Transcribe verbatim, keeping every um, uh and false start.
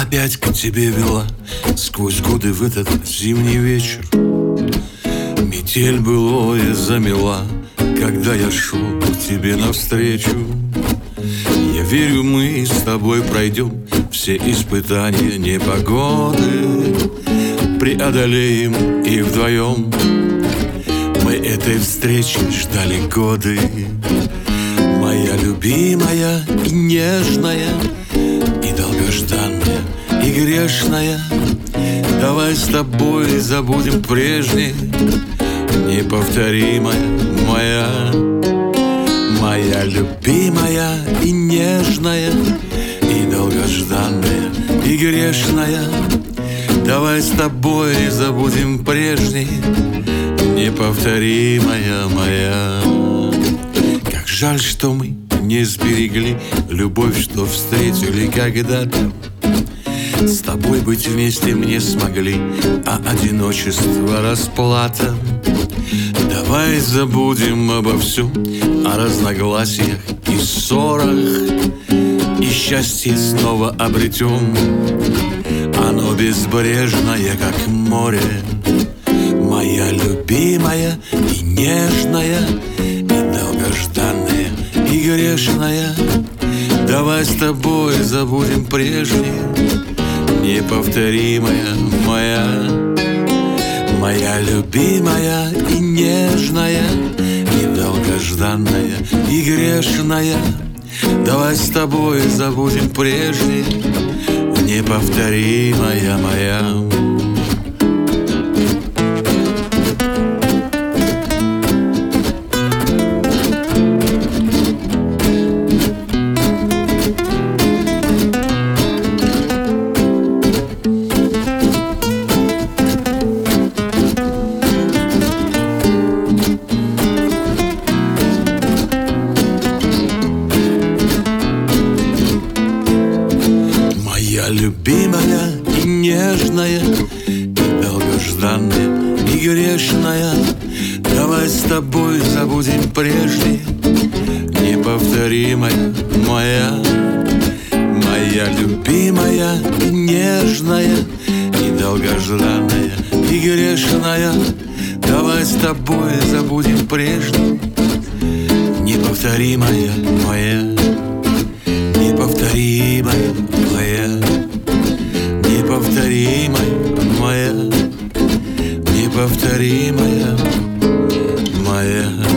опять к тебе вела сквозь годы в этот зимний вечер. Метель былое замела, когда я шел к тебе навстречу. Я верю, мы с тобой пройдем все испытания непогоды, преодолеем их вдвоем. Мы этой встречи ждали годы. Моя любимая и нежная, и долгожданная, и грешная, давай с тобой забудем прежнее. Неповторимая моя, моя любимая и нежная, и долгожданная, и грешная, давай с тобой забудем прежнее. Неповторимая моя. Как жаль, что мы не сберегли любовь, что встретили когда-то. С тобой быть вместе мне смогли, а одиночество расплата. Давай забудем обо всем, о разногласиях и ссорах, и счастье снова обретем. Оно безбрежное, как море. Моя любимая и нежная, и долгожданная, и грешная, давай с тобой забудем прежнее. Неповторимая моя, моя любимая и нежная, и долгожданная, и грешная, давай с тобой забудем прежнее. Неповторимая моя. Моя любимая и нежная, и долгожданная, и грешная, давай с тобой забудем прежнее. Неповторимая моя, моя любимая и нежная, и долгожданная, и грешная, давай с тобой забудем прежнее. Неповторимая моя, неповторимая моя, неповторимая моя, неповторимая моя.